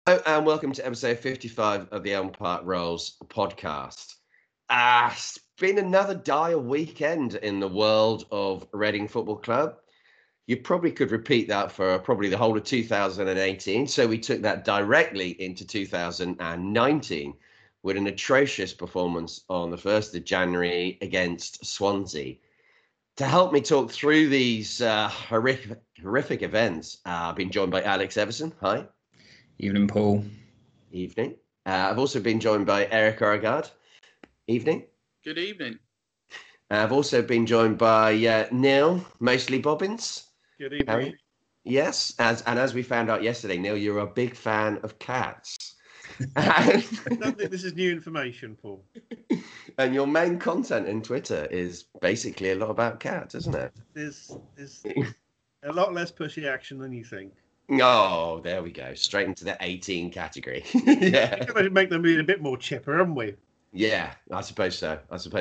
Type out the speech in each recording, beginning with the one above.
Hello and welcome to episode 55 of the Elm Park Rolls podcast. It's been another dire weekend in the world of Reading Football Club. You probably could repeat that for probably the whole of 2018. So we took that directly into 2019 with an atrocious performance on the 1st of January against Swansea. To help me talk through these horrific events, I've been joined by Alex Everson. Hi. Evening, Paul. Evening. I've also been joined by Eric Oregard. Evening. Good evening. I've also been joined by Neil, mostly Bobbins. Good evening. Yes, as we found out yesterday, Neil, you're a big fan of cats. I don't think this is new information, Paul. And your main content in Twitter is basically a lot about cats, isn't it? There's a lot less pushy action than you think. Oh, there we go. Straight into the 18 category. Yeah. We've got to make them a bit more chipper, haven't we? Yeah, I suppose so.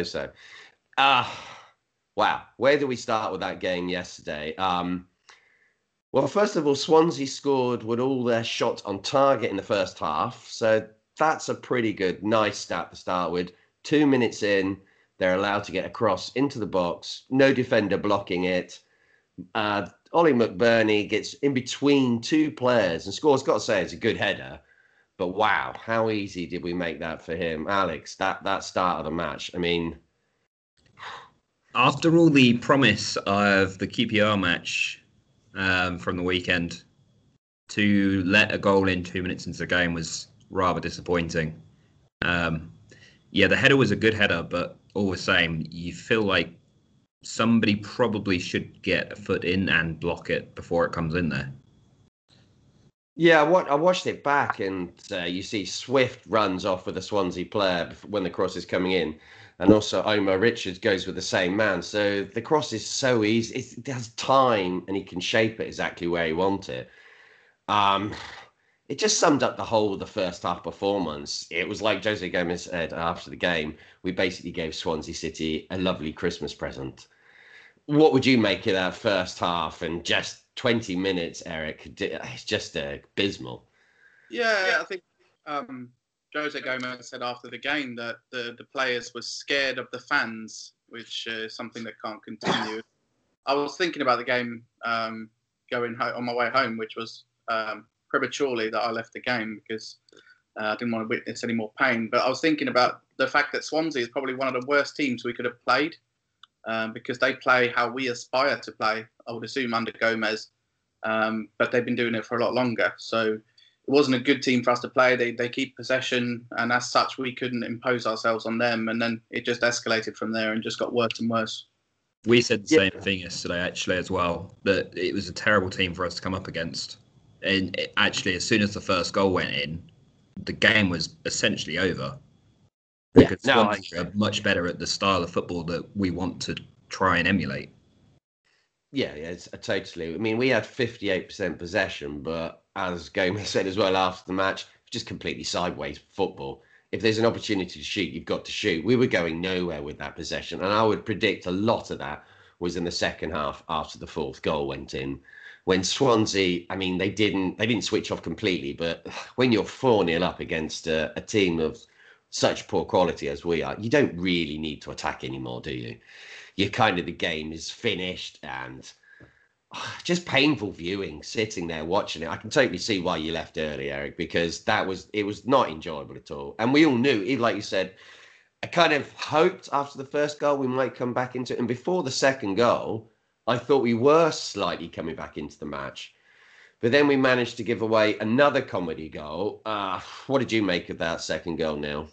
Wow. Where do we start with that game yesterday? Well, first of all, Swansea scored with all their shots on target in the first half. So that's a pretty good, nice stat to start with. 2 minutes in, they're allowed to get across into the box. No defender blocking it. Ollie McBurney gets in between two players and scores. Got to say, it's a good header. But wow, how easy did we make that for him? Alex, that start of the match, I mean... After all the promise of the QPR match from the weekend, to let a goal in 2 minutes into the game was rather disappointing. Yeah, the header was a good header, but all the same, you feel like somebody probably should get a foot in and block it before it comes in there. Yeah, I watched it back, and you see Swift runs off with a Swansea player when the cross is coming in, and also Omar Richards goes with the same man. So the cross is so easy; it has time, and he can shape it exactly where he wants it. It just summed up the whole of the first half performance. It was like Jose Gomez said after the game: we basically gave Swansea City a lovely Christmas present. What would you make of that first half and just 20 minutes, Eric? It's just abysmal. Yeah, I think Jose Gomez said after the game that the players were scared of the fans, which is something that can't continue. I was thinking about the game going on my way home, which was prematurely that I left the game because I didn't want to witness any more pain. But I was thinking about the fact that Swansea is probably one of the worst teams we could have played. Because they play how we aspire to play, I would assume, under Gomez. But they've been doing it for a lot longer. So it wasn't a good team for us to play. They keep possession, and as such, we couldn't impose ourselves on them. And then it just escalated from there and just got worse and worse. We said the same thing yesterday, actually, as well, that it was a terrible team for us to come up against. And actually, as soon as the first goal went in, the game was essentially over. Because Swansea are much better at the style of football that we want to try and emulate. Yeah, it's totally. I mean, we had 58% possession, but as Gomez said as well after the match, just completely sideways football. If there's an opportunity to shoot, you've got to shoot. We were going nowhere with that possession, and I would predict a lot of that was in the second half after the fourth goal went in. When Swansea, I mean, they didn't switch off completely, but when you're 4-0 up against a team of such poor quality as we are, you don't really need to attack anymore, do you? The game is finished, and just painful viewing, sitting there watching it. I can totally see why you left early, Eric, because it was not enjoyable at all. And we all knew, even like you said, I kind of hoped after the first goal we might come back into it. And before the second goal, I thought we were slightly coming back into the match. But then we managed to give away another comedy goal. What did you make of that second goal, Neil?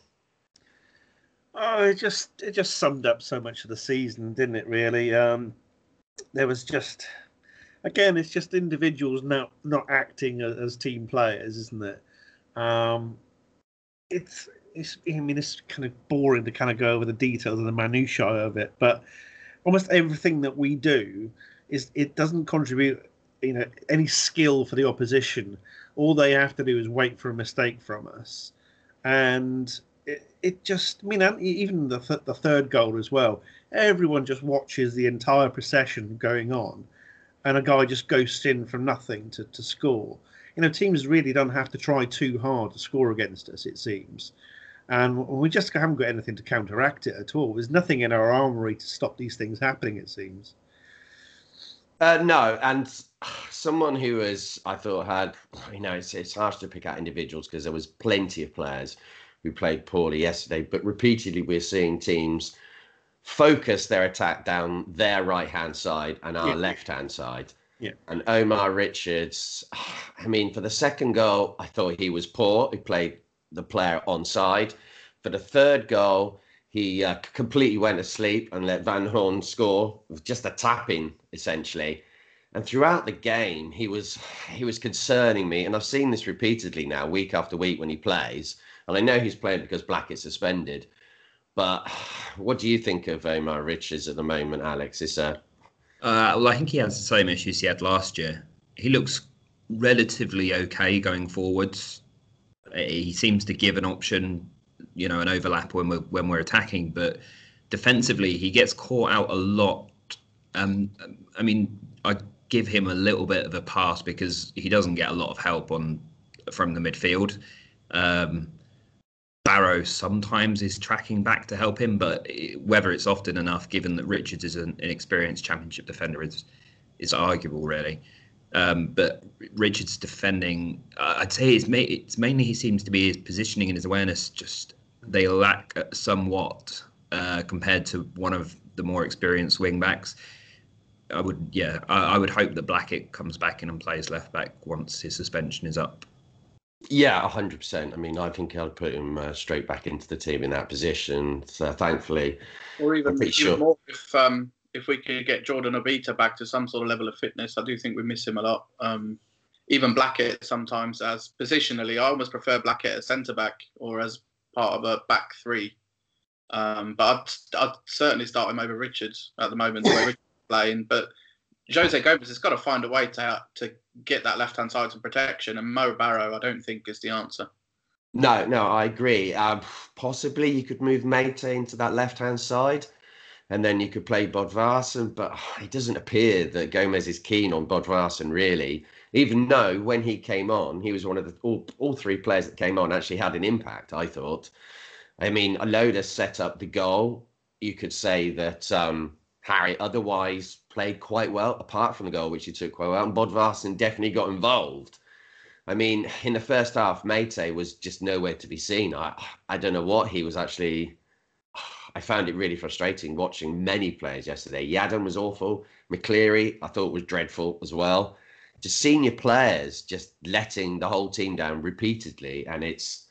Oh, it just summed up so much of the season, didn't it? Really, there was just, again, it's just individuals not acting as team players, isn't it? It's kind of boring to kind of go over the details and the minutiae of it, but almost everything that we do it doesn't contribute, any skill for the opposition. All they have to do is wait for a mistake from us, and it just, even the third goal as well. Everyone just watches the entire procession going on, and a guy just ghosts in from nothing to score. teams really don't have to try too hard to score against us, it seems. And we just haven't got anything to counteract it at all. There's nothing in our armoury to stop these things happening, it seems. No, and someone who I thought had, it's harsh to pick out individuals because there was plenty of players who played poorly yesterday, but repeatedly we're seeing teams focus their attack down their right-hand side and our left-hand side. Yeah. And Omar Richards, for the second goal, I thought he was poor. He played the player onside. For the third goal, he completely went asleep and let Van Horn score with just a tap-in, essentially. And throughout the game, he was concerning me. And I've seen this repeatedly now, week after week when he plays. And I know he's playing because Blackett's suspended. But what do you think of Omar Richards at the moment, Alex? Well, I think he has the same issues he had last year. He looks relatively okay going forwards. He seems to give an option, an overlap when we're attacking, but defensively he gets caught out a lot. I give him a little bit of a pass because he doesn't get a lot of help from the midfield. Barrow sometimes is tracking back to help him, but whether it's often enough, given that Richards is an inexperienced Championship defender, is arguable, really. But Richards' defending, I'd say it's mainly he seems to be his positioning and his awareness. Just they lack somewhat compared to one of the more experienced wing backs. I would hope that Blackett comes back in and plays left back once his suspension is up. Yeah, 100%. I think I'll put him straight back into the team in that position. So thankfully, or even more if we could get Jordan Obita back to some sort of level of fitness. I do think we miss him a lot. Even Blackett sometimes, as positionally, I almost prefer Blackett as centre back or as part of a back three. But I'd certainly start him over Richards at the moment, the way Richards is playing. But Jose Gomez has got to find a way to get that left-hand side some protection, and Mo Barrow, I don't think, is the answer. No, I agree. Possibly you could move Mate into that left-hand side, and then you could play Bodvarsson, but it doesn't appear that Gomez is keen on Bodvarsson, really, even though when he came on, he was one of the all three players that came on actually had an impact, I thought. Aloda set up the goal. You could say that Harry otherwise played quite well, apart from the goal, which he took quite well, and Bodvarsson definitely got involved. In the first half, Mate was just nowhere to be seen. I don't know what he was actually... I found it really frustrating watching many players yesterday. Yadam was awful. McCleary, I thought, was dreadful as well. Just senior players just letting the whole team down repeatedly. And it's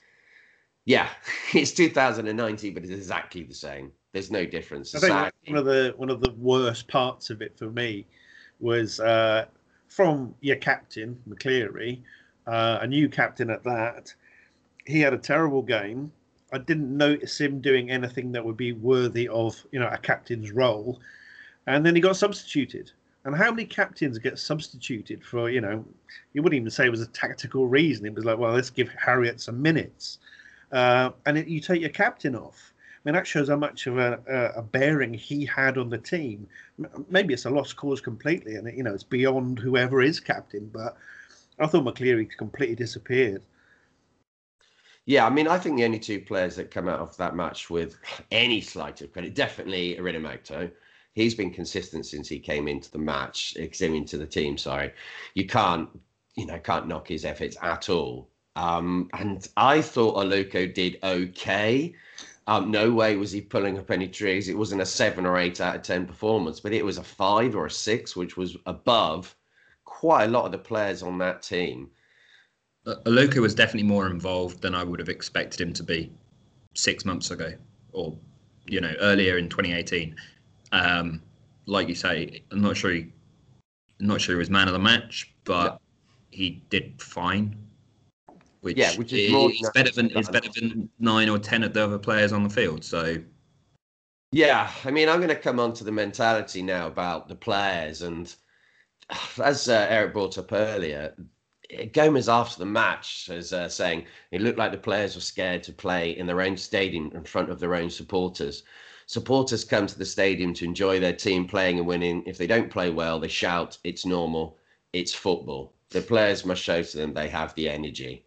2019, but it's exactly the same. There's no difference. I think one of the worst parts of it for me was from your captain, McCleary, a new captain at that. He had a terrible game. I didn't notice him doing anything that would be worthy of, a captain's role. And then he got substituted. And how many captains get substituted for, you wouldn't even say it was a tactical reason. It was like, well, let's give Harriet some minutes. You take your captain off. That shows how much of a bearing he had on the team. Maybe it's a lost cause completely, and it's beyond whoever is captain. But I thought McCleary completely disappeared. Yeah, I think the only two players that come out of that match with any slight of credit, definitely Irinamoto. He's been consistent since he came into the team. Sorry, you can't knock his efforts at all. And I thought Aluko did okay. No way was he pulling up any trees. It wasn't a 7 or 8 out of 10 performance, but it was a 5 or a 6, which was above quite a lot of the players on that team. Aluko was definitely more involved than I would have expected him to be 6 months ago, or earlier in 2018. Like you say, I'm not sure he was man of the match, but he did fine. Which is more better than 9 or 10 of the other players on the field. So, yeah, I'm going to come on to the mentality now about the players, and as Eric brought up earlier, Gomez after the match is saying it looked like the players were scared to play in their own stadium in front of their own supporters. Supporters come to the stadium to enjoy their team playing and winning. If they don't play well, they shout. It's normal. It's football. The players must show to them they have the energy.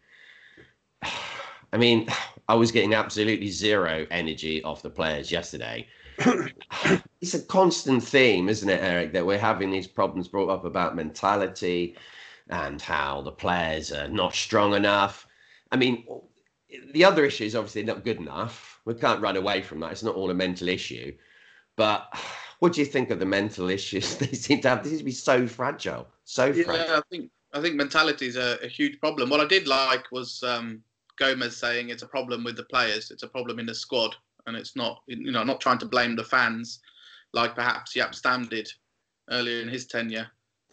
I mean, I was getting absolutely zero energy off the players yesterday. It's a constant theme, isn't it, Eric, that we're having these problems brought up about mentality and how the players are not strong enough. I mean, the other issue is obviously not good enough. We can't run away from that. It's not all a mental issue. But what do you think of the mental issues they seem to have? They seem to be so fragile, so fragile. Yeah, I think mentality is a huge problem. What I did like was Gomez saying it's a problem with the players, it's a problem in the squad, and it's not, not trying to blame the fans like perhaps Jaap Stam did earlier in his tenure.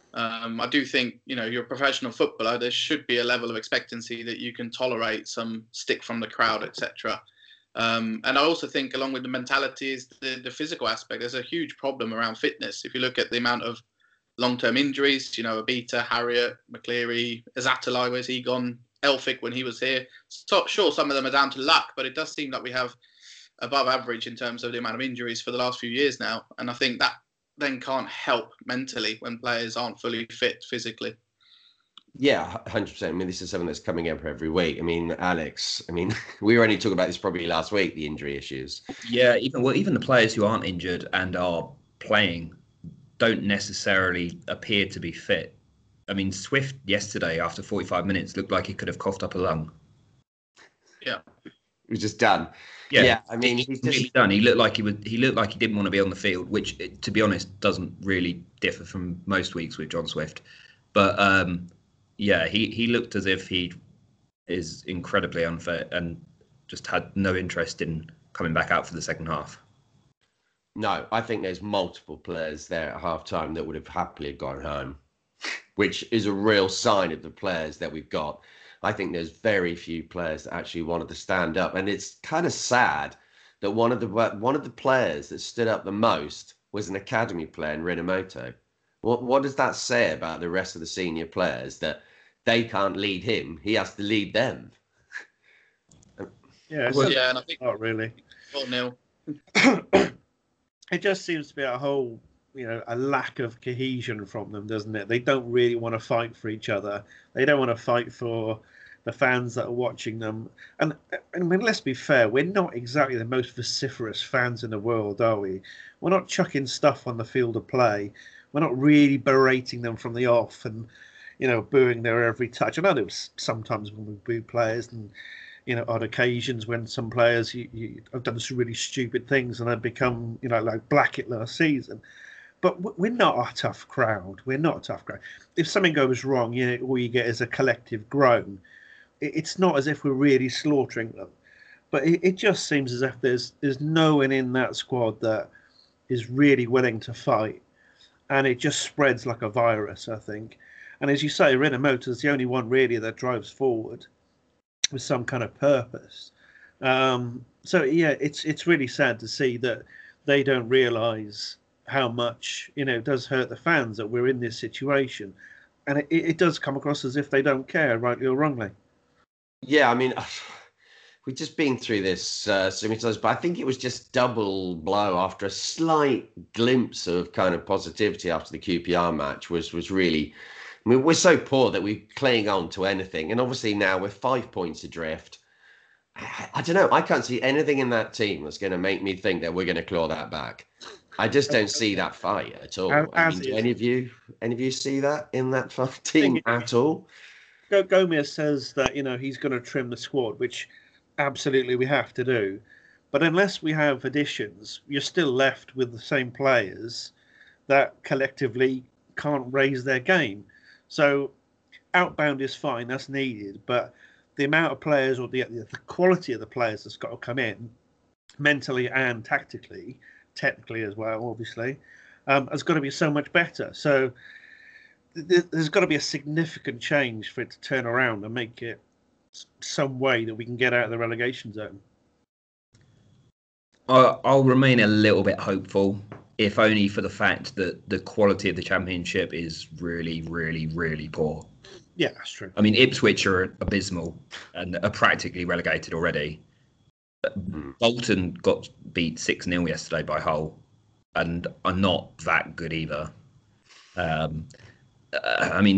I do think, you're a professional footballer. There should be a level of expectancy that you can tolerate some stick from the crowd, etc. And I also think, along with the mentality, is the physical aspect. There's a huge problem around fitness. If you look at the amount of long-term injuries, Abita, Harriet, McCleary, Azatolai, where's he gone? Elphick when he was here. So, sure, some of them are down to luck, but it does seem that we have above average in terms of the amount of injuries for the last few years now. And I think that then can't help mentally when players aren't fully fit physically. Yeah, 100%. I mean, this is something that's coming up every week. I mean, Alex, we were only talking about this probably last week, the injury issues. Yeah, even the players who aren't injured and are playing don't necessarily appear to be fit. I mean, Swift yesterday, after 45 minutes, looked like he could have coughed up a lung. Yeah. He was just done. Yeah, I mean, he's just done. He looked like he didn't want to be on the field, which, to be honest, doesn't really differ from most weeks with John Swift. But he looked as if he is incredibly unfit and just had no interest in coming back out for the second half. No, I think there's multiple players there at half-time that would have happily gone home, which is a real sign of the players that we've got. I think there's very few players that actually wanted to stand up, and it's kind of sad that one of the players that stood up the most was an academy player in Rinamoto. What does that say about the rest of the senior players, that they can't lead him? He has to lead them. Yeah, and I think not really. 4-0. It just seems to be a whole, a lack of cohesion from them, doesn't it? They don't really want to fight for each other. They don't want to fight for the fans that are watching them. And I mean, let's be fair, we're not exactly the most vociferous fans in the world, are we? We're not chucking stuff on the field of play. We're not really berating them from the off and, booing their every touch. I know there was sometimes when we boo players and, on occasions when some players have done some really stupid things and have become, like Blackett last season. But we're not a tough crowd. We're not a tough crowd. If something goes wrong, all you get is a collective groan. It's not as if we're really slaughtering them. But it just seems as if there's no one in that squad that is really willing to fight. And it just spreads like a virus, I think. And as you say, Rinamoto's the only one really that drives forward with some kind of purpose. So yeah, it's really sad to see that they don't realise how much it does hurt the fans that we're in this situation, and it does come across as if they don't care, rightly or wrongly. Yeah, I mean, we've just been through this so many times, but I think it was just double blow after a slight glimpse of kind of positivity after the QPR match was really. I mean, we're so poor that we cling on to anything. And obviously now we're 5 points adrift. I don't know. I can't see anything in that team that's going to make me think that we're going to claw that back. I just don't see that fight at all. Do any of you see that in that team at all? Gomez says that, he's going to trim the squad, which absolutely we have to do. But unless we have additions, you're still left with the same players that collectively can't raise their game. So outbound is fine, that's needed, but the amount of players or the quality of the players that's got to come in mentally and tactically, technically as well, obviously, has got to be so much better. So there's got to be a significant change for it to turn around and make it some way that we can get out of the relegation zone. I'll remain a little bit hopeful, if only for the fact that the quality of the Championship is really, really, really poor. Yeah, that's true. I mean, Ipswich are abysmal and are practically relegated already. Bolton got beat 6-0 yesterday by Hull and are not that good either. I mean,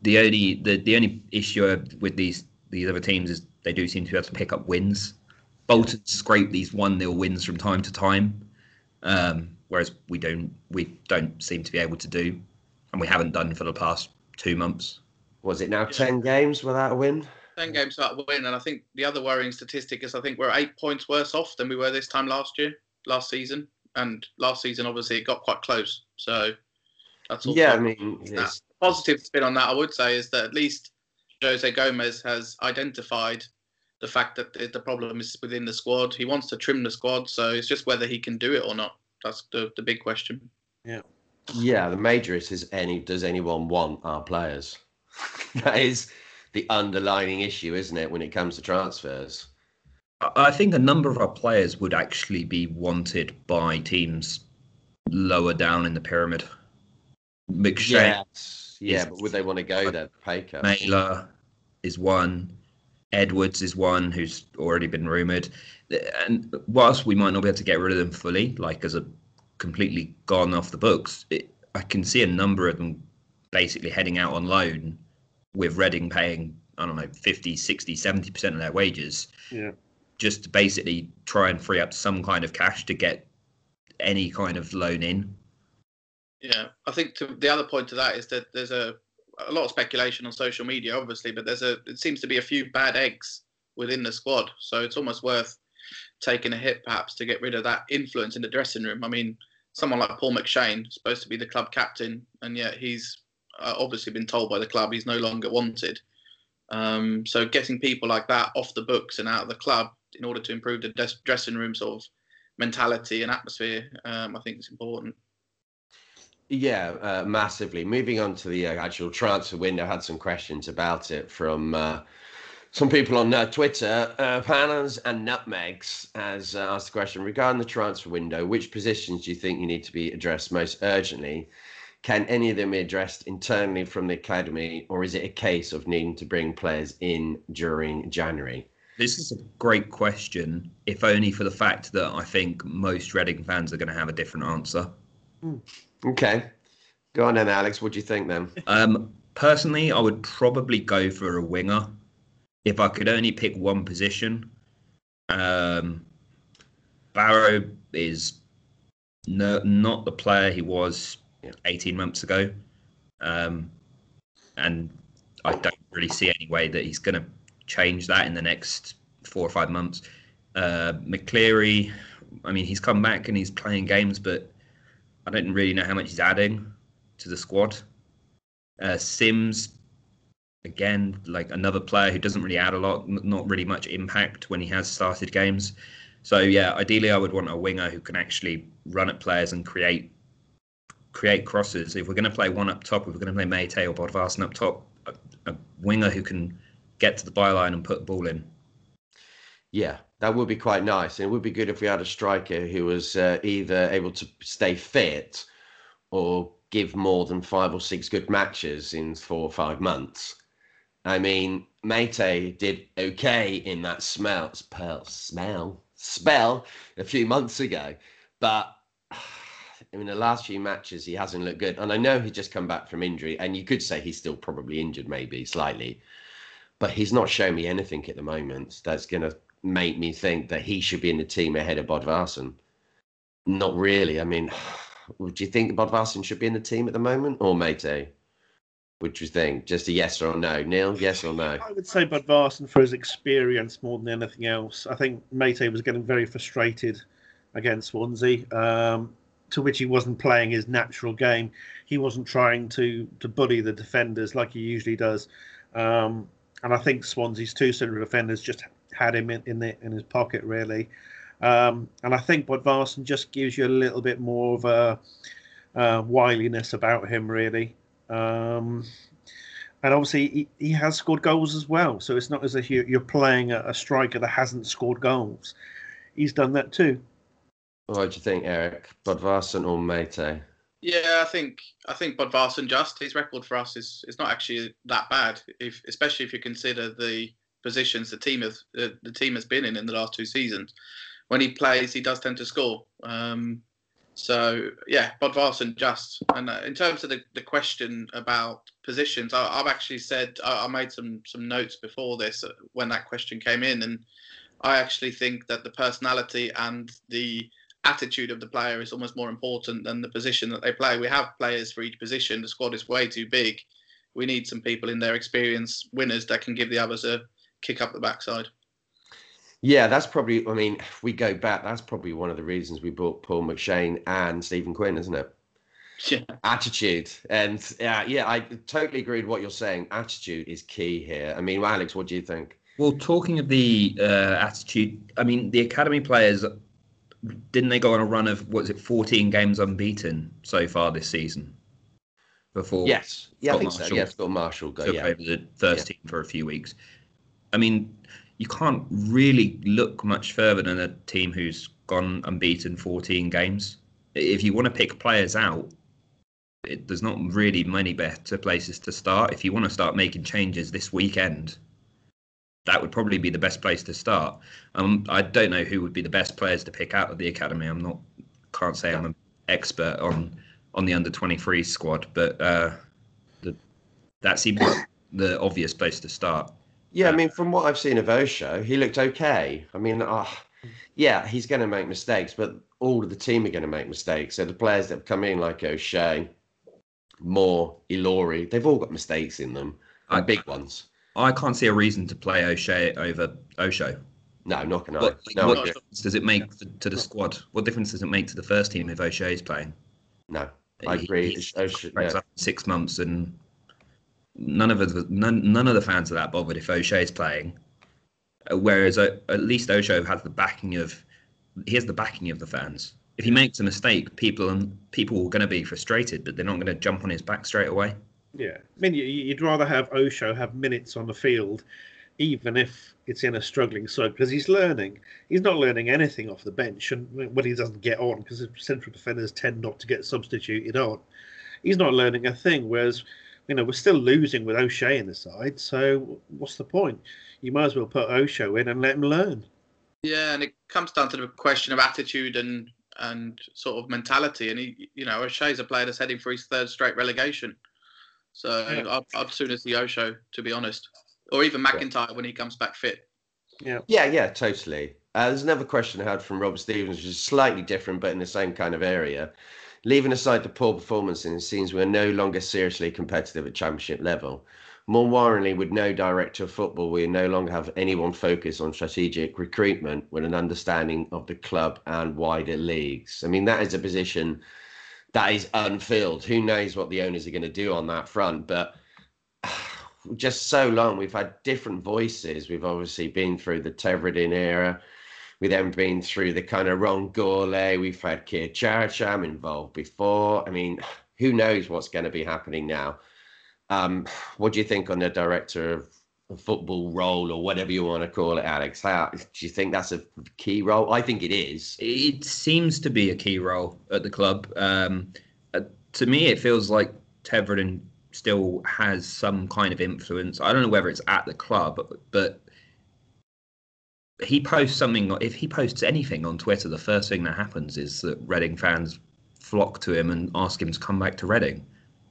the only issue with these other teams is they do seem to be able to pick up wins. Bolton scrape these 1-0 wins from time to time, whereas we don't seem to be able to do, and we haven't done for the past 2 months. Was it now 10 games without a win? 10 games without a win, and I think the other worrying statistic is I think we're 8 points worse off than we were this time last season, and last season obviously it got quite close. So that's also the positive spin on that. I would say is that at least Jose Gomez has identified the fact that the problem is within the squad. He wants to trim the squad, so it's just whether he can do it or not. That's the big question. Yeah. Yeah, the major is does anyone want our players? That is the underlining issue, isn't it, when it comes to transfers? I think a number of our players would actually be wanted by teams lower down in the pyramid. McShane, but would they want to go there? Pay cut. Mailer is one. Edwards is one who's already been rumoured. And whilst we might not be able to get rid of them fully, like as a completely gone off the books, I can see a number of them basically heading out on loan with Reading paying, I don't know, 50, 60, 70% of their wages. Yeah. Just to basically try and free up some kind of cash to get any kind of loan in. Yeah, I think the other point to that is that there's a lot of speculation on social media, obviously, but it seems to be a few bad eggs within the squad. So it's almost worth taking a hit, perhaps, to get rid of that influence in the dressing room. I mean, someone like Paul McShane, supposed to be the club captain, and yet he's obviously been told by the club he's no longer wanted. So getting people like that off the books and out of the club in order to improve the dressing room sort of mentality and atmosphere, I think it's important. Yeah, massively. Moving on to the actual transfer window, I had some questions about it from some people on Twitter. Panas and Nutmegs has asked the question regarding the transfer window. Which positions do you think you need to be addressed most urgently? Can any of them be addressed internally from the academy, or is it a case of needing to bring players in during January? This is a great question, if only for the fact that I think most Reading fans are going to have a different answer. Okay. Go on then, Alex. What do you think then? Personally, I would probably go for a winger. If I could only pick one position, Barrow is not the player he was 18 months ago. And I don't really see any way that he's going to change that in the next 4 or 5 months. McCleary, I mean, he's come back and he's playing games, but I don't really know how much he's adding to the squad. Sims, again, like another player who doesn't really add a lot, not really much impact when he has started games. So yeah, ideally I would want a winger who can actually run at players and create crosses. If we're going to play one up top, if we're going to play Mate or Bodvarsson up top, a winger who can get to the byline and put the ball in. Yeah, that would be quite nice. And it would be good if we had a striker who was either able to stay fit or give more than 5 or 6 good matches in 4 or 5 months. I mean, Mate did okay in that spell a few months ago. But in the last few matches, he hasn't looked good. And I know he's just come back from injury. And you could say he's still probably injured, maybe slightly. But he's not showing me anything at the moment that's going to make me think that he should be in the team ahead of Bodvarsson. Not really. I mean, would you think Bodvarsson should be in the team at the moment, or Mate? What do you think? Just a yes or no? Neil, yes or no? I would say Bodvarsson for his experience more than anything else. I think Mate was getting very frustrated against Swansea, to which he wasn't playing his natural game. He wasn't trying to bully the defenders like he usually does. And I think Swansea's 2 central defenders just had him in his pocket, really. And I think Bodvarsson just gives you a little bit more of a wiliness about him, really. And obviously, he has scored goals as well. So it's not as if you're playing a striker that hasn't scored goals. He's done that too. What do you think, Eric? Bodvarsson or Mate? Yeah, I think Bodvarsson, just his record for us is not actually that bad, especially if you consider the positions the team has been in the last 2 seasons. When he plays, he does tend to score. So yeah, Bodvarsson just. And in terms of the question about positions, I've actually said I made some notes before this when that question came in, and I actually think that the personality and the attitude of the player is almost more important than the position that they play. We have players for each position. The squad is way too big. We need some people in their experience, winners that can give the others a kick up the backside. Yeah, that's probably, I mean, if we go back, that's probably one of the reasons we brought Paul McShane and Stephen Quinn, isn't it? Yeah. Attitude. And yeah, I totally agree with what you're saying. Attitude is key here. I mean, Alex, what do you think? Well, talking of the attitude, I mean, the academy players, didn't they go on a run of, 14 games unbeaten so far this season? Before Yes. Yeah, Scott I think Marshall so. Yeah, Scott Marshall took over the first team for a few weeks. I mean, you can't really look much further than a team who's gone unbeaten 14 games. If you want to pick players out, there's not really many better places to start. If you want to start making changes this weekend, that would probably be the best place to start. I don't know who would be the best players to pick out of the academy. Can't say I'm an expert on the under-23 squad, but that seems like the obvious place to start. Yeah, I mean, from what I've seen of Osho, he looked okay. I mean, yeah, he's going to make mistakes, but all of the team are going to make mistakes. So the players that have come in, like O'Shea, Moore, Ilori, they've all got mistakes in them, and big ones. I can't see a reason to play O'Shea over Osho. No, not going to. What difference does it make to the squad? What difference does it make to the first team if O'Shea is playing? No, I agree. O'Shea, 6 months, and none of the fans are that bothered if O'Shea is playing. Whereas at least Osho has the backing of the fans. If he makes a mistake, people are going to be frustrated, but they're not going to jump on his back straight away. Yeah, I mean, you'd rather have Osho have minutes on the field, even if it's in a struggling side, because he's learning. He's not learning anything off the bench, and when he doesn't get on, because the central defenders tend not to get substituted on, he's not learning a thing. Whereas, we're still losing with O'Shea in the side, so what's the point? You might as well put Osho in and let him learn. Yeah, and it comes down to the question of attitude and sort of mentality. And O'Shea's a player that's heading for his third straight relegation. So yeah. I'd sooner see Osho, to be honest, or even McIntyre when he comes back fit. Yeah, totally. There's another question I had from Rob Stevens, which is slightly different, but in the same kind of area. Leaving aside the poor performance, it seems we're no longer seriously competitive at championship level. More worryingly, with no director of football, we no longer have anyone focused on strategic recruitment with an understanding of the club and wider leagues. I mean, that is a position that is unfilled. Who knows what the owners are going to do on that front? But just so long, we've had different voices. We've obviously been through the Tevredin era. We've then been through the kind of Ron Gourlay. We've had Keir Charcham involved before. I mean, who knows what's going to be happening now? What do you think on the director of football role, or whatever you want to call it, Alex? Do you think that's a key role? I think it is. It seems to be a key role at the club. To me, it feels like Tevredin still has some kind of influence. I don't know whether it's at the club, but he posts something. If he posts anything on Twitter, the first thing that happens is that Reading fans flock to him and ask him to come back to Reading.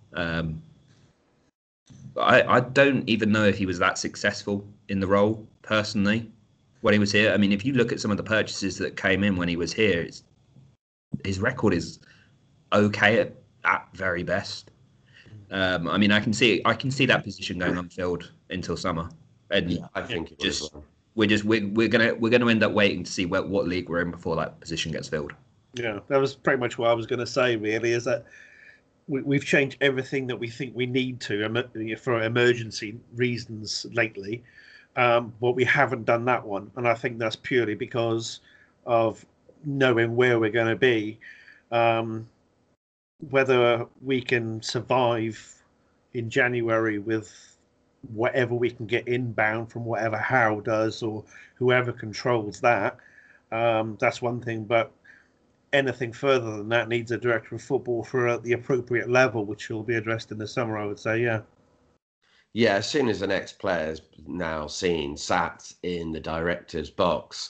I don't even know if he was that successful in the role personally when he was here. I mean, if you look at some of the purchases that came in when he was here, his record is okay at very best. I mean, I can see that position going unfilled until summer, and yeah, I think it just well. we're gonna end up waiting to see what league we're in before that position gets filled. Yeah, that was pretty much what I was going to say. Really, is that we've changed everything that we think we need to for emergency reasons lately, but we haven't done that one, and I think that's purely because of knowing where we're going to be. Whether we can survive in January with whatever we can get inbound from whatever Howe does or whoever controls that, that's one thing. But anything further than that needs a director of football for the appropriate level, which will be addressed in the summer, I would say, yeah. Yeah, as soon as the next player's now sat in the director's box,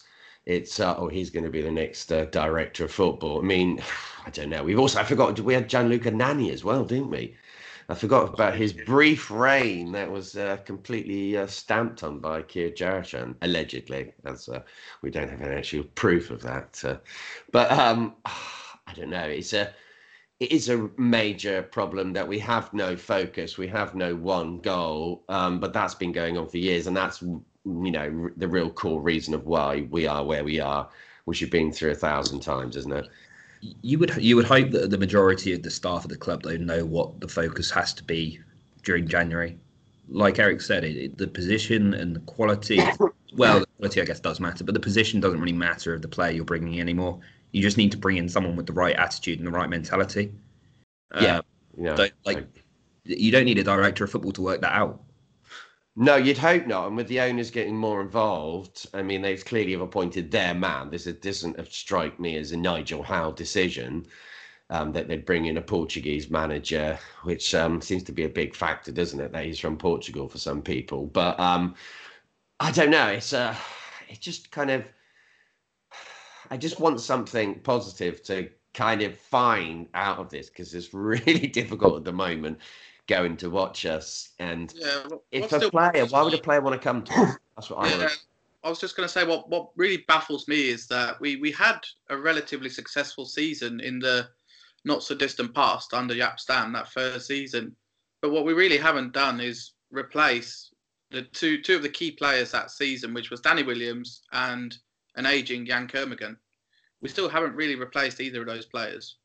it's he's going to be the next director of football. I mean, I don't know. I forgot we had Gianluca Nani as well, didn't we? I forgot about his brief reign that was completely stamped on by Keir Jarachan, allegedly, as we don't have any actual proof of that. But I don't know. It is a major problem that we have no focus, we have no one goal, but that's been going on for years, and that's the real core reason of why we are where we are, which you've been through 1,000 times, isn't it? You would hope that the majority of the staff of the club don't know what the focus has to be during January. Like Eric said, the position and the quality. Well, the quality I guess does matter, but the position doesn't really matter of the player you're bringing in anymore. You just need to bring in someone with the right attitude and the right mentality. Yeah. You don't need a director of football to work that out. No, you'd hope not. And with the owners getting more involved, I mean, they've clearly have appointed their man. This doesn't strike me as a Nigel Howe decision that they'd bring in a Portuguese manager, which seems to be a big factor, doesn't it? That he's from Portugal for some people. But I don't know. It's just kind of, I just want something positive to kind of find out of this, because it's really difficult at the moment going to watch us. And if a player, why would a player want to come to us? That's what I want. I was just going to say what really baffles me is that we had a relatively successful season in the not so distant past under Jaap Stam, that first season. But what we really haven't done is replace the two of the key players that season, which was Danny Williams and an aging Jan Kermigan. We still haven't really replaced either of those players.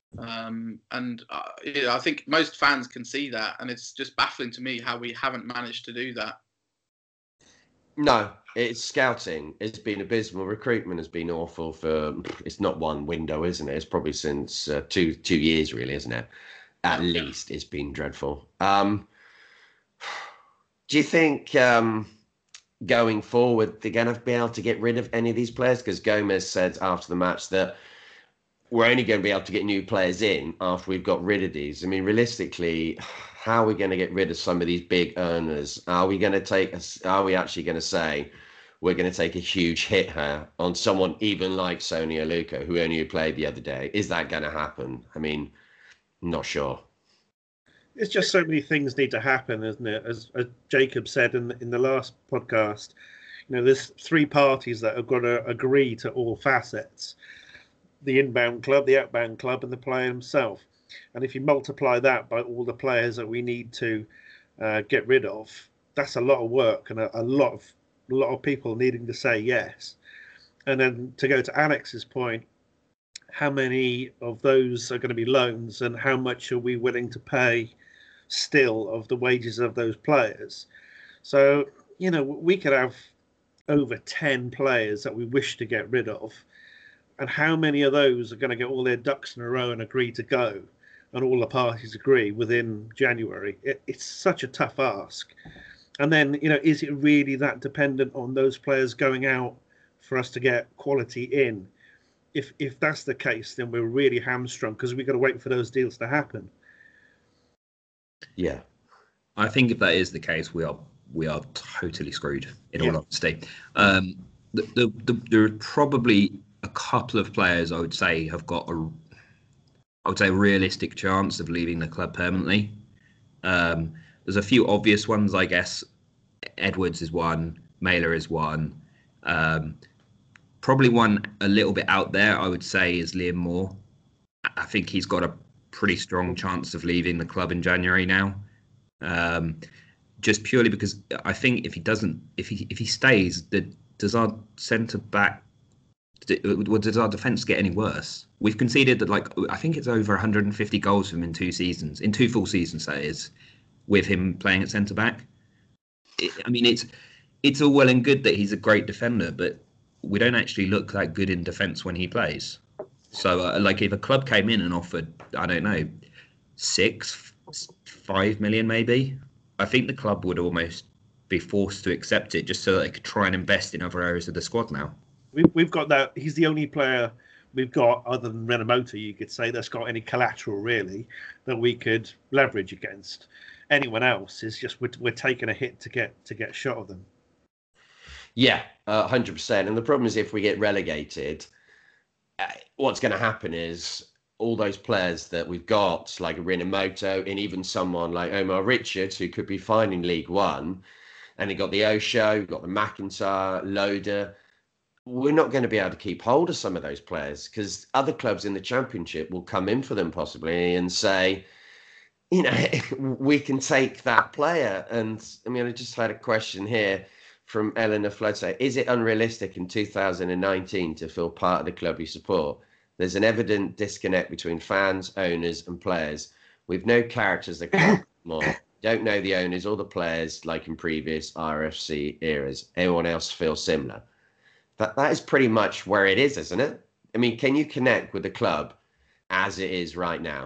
I think most fans can see that, and it's just baffling to me how we haven't managed to do that. No, it's scouting. It's been abysmal. Recruitment has been awful it's not one window, isn't it? It's probably since 2 years, really, isn't it? At least it's been dreadful. Do you think going forward they're going to be able to get rid of any of these players? Because Gomez said after the match that we're only going to be able to get new players in after we've got rid of these. I mean, realistically, how are we going to get rid of some of these big earners? Are we actually going to say we're going to take a huge hit here on someone even like Sonny Aluko, who only played the other day? Is that going to happen? I mean, I'm not sure. It's just so many things need to happen, isn't it? As Jacob said in the last podcast, there's 3 parties that have got to agree to all facets: the inbound club, the outbound club, and the player himself. And if you multiply that by all the players that we need to get rid of, that's a lot of work and a lot of people needing to say yes. And then to go to Alex's point, how many of those are going to be loans, and how much are we willing to pay still of the wages of those players? So, we could have over 10 players that we wish to get rid of. And how many of those are going to get all their ducks in a row and agree to go, and all the parties agree within January? It's such a tough ask. And then, is it really that dependent on those players going out for us to get quality in? If that's the case, then we're really hamstrung, because we've got to wait for those deals to happen. Yeah, I think if that is the case, we are totally screwed. In all honesty, there are probably a couple of players I would say have got a realistic chance of leaving the club permanently. There's a few obvious ones, I guess. Edwards is one, Mailer is one. Probably one a little bit out there, I would say, is Liam Moore. I think he's got a pretty strong chance of leaving the club in January now. Just purely because I think if he stays, does our centre back, does our defence get any worse? We've conceded that, I think it's over 150 goals from him in 2 seasons, in 2 full seasons, that is, with him playing at centre back. It's all well and good that he's a great defender, but we don't actually look that good in defence when he plays. So, if a club came in and offered, I don't know, 5 million maybe, I think the club would almost be forced to accept it just so that they could try and invest in other areas of the squad now. We've got that. He's the only player we've got, other than Renamoto, you could say, that's got any collateral really that we could leverage against. Anyone else is just we're taking a hit to get shot of them. Yeah, 100%. And the problem is, if we get relegated, what's going to happen is all those players that we've got, like Rinamoto, and even someone like Omar Richards, who could be fine in League One, and he got the Osho, got the McIntyre, Loader. We're not going to be able to keep hold of some of those players because other clubs in the Championship will come in for them possibly and say, we can take that player. And I mean, I just had a question here from Eleanor Flood say, is it unrealistic in 2019 to feel part of the club you support? There's an evident disconnect between fans, owners, and players. We've no characters that come more. Don't know the owners or the players like in previous RFC eras. Anyone else feel similar? That is pretty much where it is, isn't it? I mean, can you connect with the club as it is right now?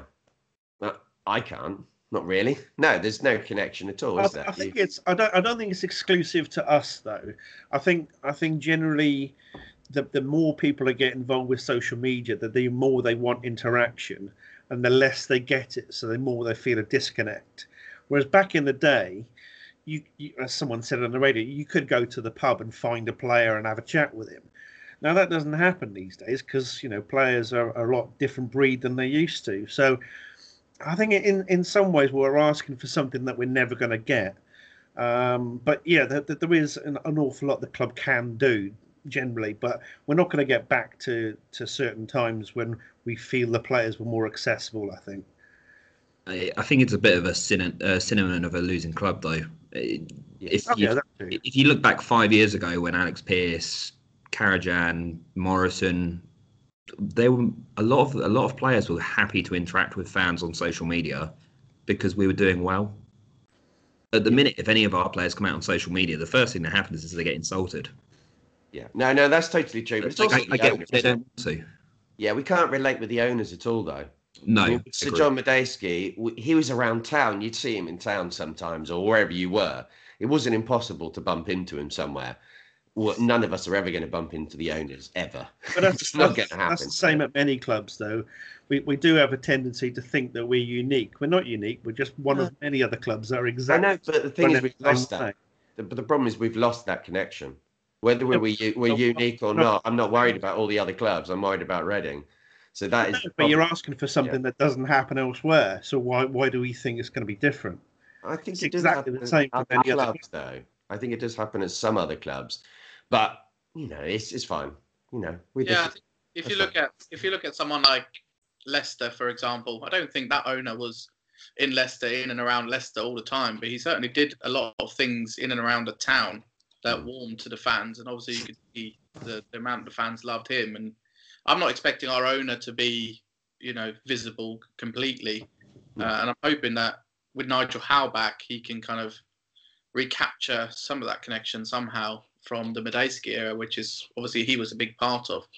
I can't. Not really. No, there's no connection at all, is there? I think it's. I don't think it's exclusive to us though. I think generally, the more people get involved with social media, the more they want interaction, and the less they get it. So the more they feel a disconnect. Whereas back in the day, you as someone said on the radio, you could go to the pub and find a player and have a chat with him. Now that doesn't happen these days because players are a lot different breed than they used to. So I think in some ways we're asking for something that we're never going to get. But yeah, there is an awful lot the club can do generally, but we're not going to get back to certain times when we feel the players were more accessible, I think. I think it's a bit of a synonym of a losing club, though. If you look back 5 years ago when Alex Pearce, Karajan, Morrison, there were a lot of players were happy to interact with fans on social media because we were doing well. At the minute, if any of our players come out on social media, the first thing that happens is they get insulted. Yeah, no, that's totally true. But it's also I get what they don't want to. Yeah, we can't relate with the owners at all, though. No. I mean, Sir John Medeski, he was around town. You'd see him in town sometimes or wherever you were. It wasn't impossible to bump into him somewhere. Well, none of us are ever going to bump into the owners, ever. But it's not going to happen. That's the same at many clubs, though. We do have a tendency to think that we're unique. We're not unique. We're just one of many other clubs that are exactly. I know, but the thing is, we've lost that. But the problem is, we've lost that connection. Whether we're unique or not, I'm not worried about all the other clubs. I'm worried about Reading. So that is. But you're asking for something that doesn't happen elsewhere. So why do we think it's going to be different? I think it does happen the same for many other clubs, though. I think it does happen at some other clubs. But it's fine. If you look at someone like Leicester, for example, I don't think that owner was in Leicester, in and around Leicester all the time, but he certainly did a lot of things in and around the town that warmed to the fans, and obviously you could see the amount the fans loved him. And I'm not expecting our owner to be, visible completely, and I'm hoping that with Nigel Howe back, he can kind of recapture some of that connection somehow from the Medeski era, which is obviously he was a big part of.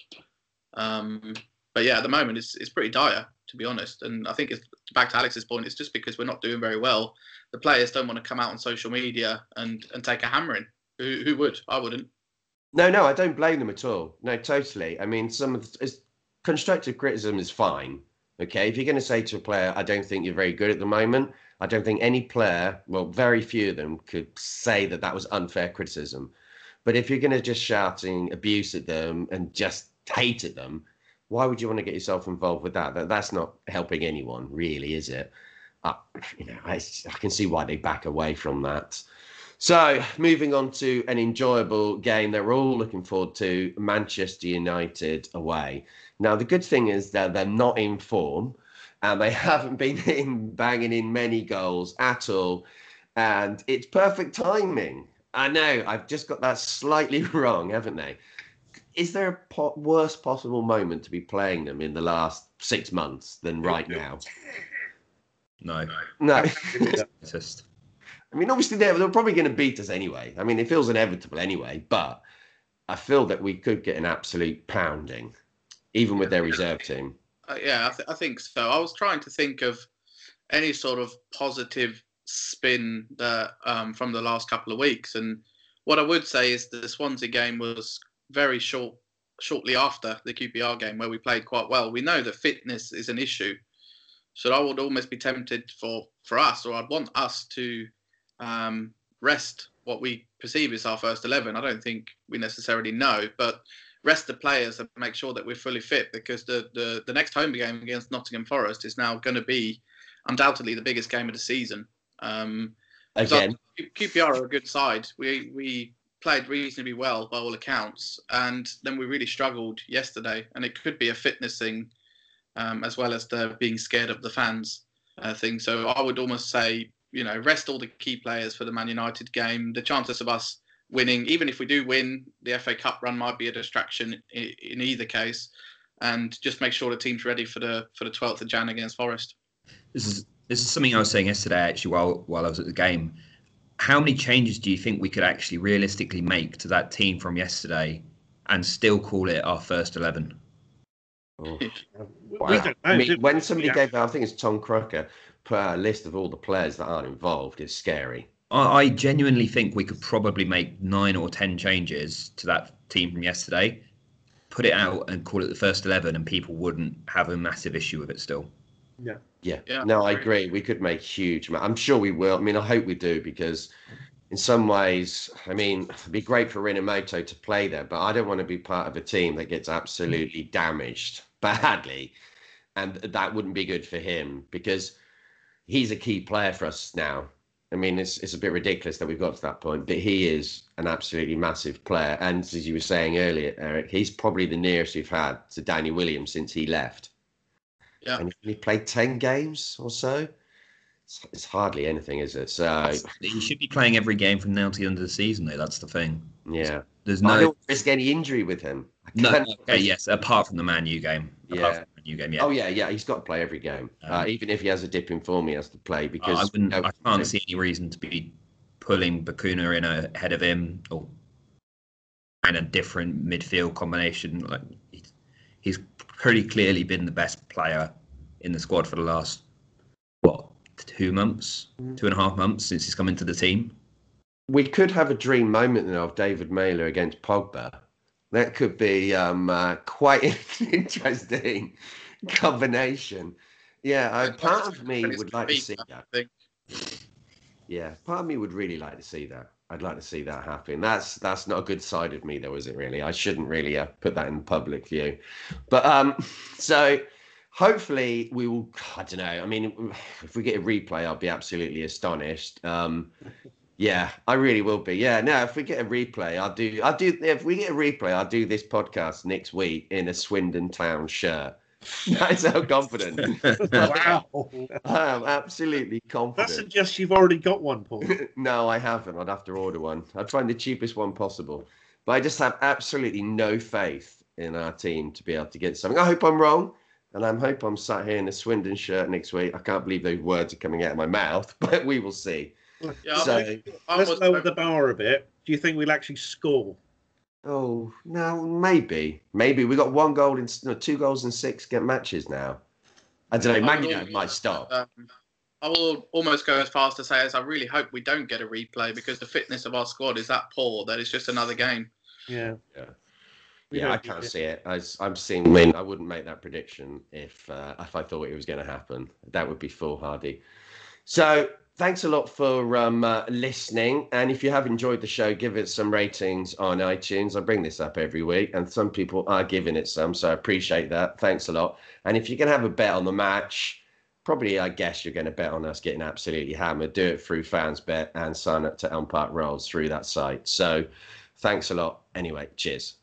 But yeah, at the moment it's pretty dire, to be honest. And I think it's back to Alex's point. It's just because we're not doing very well. The players don't want to come out on social media and take a hammering. Who would? I wouldn't. No, I don't blame them at all. No, totally. I mean, constructive criticism is fine. Okay, if you're going to say to a player, I don't think you're very good at the moment, I don't think any player, well, very few of them could say that was unfair criticism. But if you're going to just shouting abuse at them and just hate at them, why would you want to get yourself involved with that? That's not helping anyone, really, is it? I can see why they back away from that. So, moving on to an enjoyable game that we're all looking forward to, Manchester United away. Now, the good thing is that they're not in form, and they haven't been banging in many goals at all, and it's perfect timing. I know, I've just got that slightly wrong, haven't they? Is there a worst possible moment to be playing them in the last 6 months than right now? No. Just. I mean, obviously, they're probably going to beat us anyway. I mean, it feels inevitable anyway, but I feel that we could get an absolute pounding, even with their reserve team. I think so. I was trying to think of any sort of positive spin that from the last couple of weeks. And what I would say is the Swansea game was very shortly after the QPR game where we played quite well. We know that fitness is an issue. So I would almost be tempted for us, or I'd want us to rest what we perceive is our first 11. I don't think we necessarily know, but rest the players and make sure that we're fully fit, because the next home game against Nottingham Forest is now going to be undoubtedly the biggest game of the season. Again, QPR are a good side. We played reasonably well by all accounts, and then we really struggled yesterday. And it could be a fitness thing, as well as the being scared of the fans thing. So I would almost say, rest all the key players for the Man United game. The chances of us winning, even if we do win, the FA Cup run might be a distraction in either case, and just make sure the team's ready for the 12th of Jan against Forest. This is something I was saying yesterday, actually, while I was at the game. How many changes do you think we could actually realistically make to that team from yesterday and still call it our first 11? Oh. Wow. We don't know. I mean, when somebody gave out, I think it's Tom Crocker, put out a list of all the players that aren't involved, it's scary. I genuinely think we could probably make 9 or 10 changes to that team from yesterday, put it out and call it the first 11, and people wouldn't have a massive issue with it still. Yeah. No, I agree. We could make huge. I'm sure we will. I mean, I hope we do, because in some ways, I mean, it'd be great for Rinamoto to play there, but I don't want to be part of a team that gets absolutely damaged badly. And that wouldn't be good for him, because he's a key player for us now. I mean, it's a bit ridiculous that we've got to that point, but he is an absolutely massive player. And as you were saying earlier, Eric, he's probably the nearest we've had to Danny Williams since he left. Yeah. And he played 10 games or so. It's hardly anything, is it? So he should be playing every game from now to the end of the season, though. That's the thing. Yeah. There's I don't risk any injury with him. Yes, apart from the Man U game. Yeah. Yeah. Oh yeah. He's got to play every game, even if he has a dip in form, he has to play, because I can't see any reason to be pulling Bacuna in ahead of him, or in a different midfield combination. Like, he's pretty clearly been the best player in the squad for the last 2 months, 2.5 months since he's come into the team. We could have a dream moment now of David Mailer against Pogba. That could be quite an interesting combination. Yeah, part of me would like to see that. Yeah, part of me would really like to see that. I'd like to see that happen. That's not a good side of me, though, is it really? I shouldn't really put that in public view. But so hopefully we will. I don't know. I mean, if we get a replay, I'll be absolutely astonished. Yeah, I really will be. Yeah, no, if we get a replay, I'll do. If we get a replay, I'll do this podcast next week in a Swindon Town shirt. That's how confident. Wow. I am absolutely confident. That suggests you've already got one, Paul. No, I haven't. I'd have to order one. I'd find the cheapest one possible. But I just have absolutely no faith in our team to be able to get something. I hope I'm wrong. And I hope I'm sat here in a Swindon shirt next week. I can't believe those words are coming out of my mouth, but we will see. Yeah, So, let's lower the bar a bit. Do you think we'll actually score? oh, no, maybe. Maybe. We got 2 goals in 6 matches now. I don't know. Man United might stop. I will almost go as far as to say, as I really hope we don't get a replay, because the fitness of our squad is that poor that it's just another game. Yeah. Yeah, I can't see it. I'm seeing. I mean, I wouldn't make that prediction if I thought it was going to happen. That would be foolhardy. So thanks a lot for listening. And if you have enjoyed the show, give it some ratings on iTunes. I bring this up every week, and some people are giving it some, so I appreciate that. Thanks a lot. And if you're going to have a bet on the match, probably, I guess, you're going to bet on us getting absolutely hammered. Do it through FansBet and sign up to Elm Park Rolls through that site. So thanks a lot. Anyway, cheers.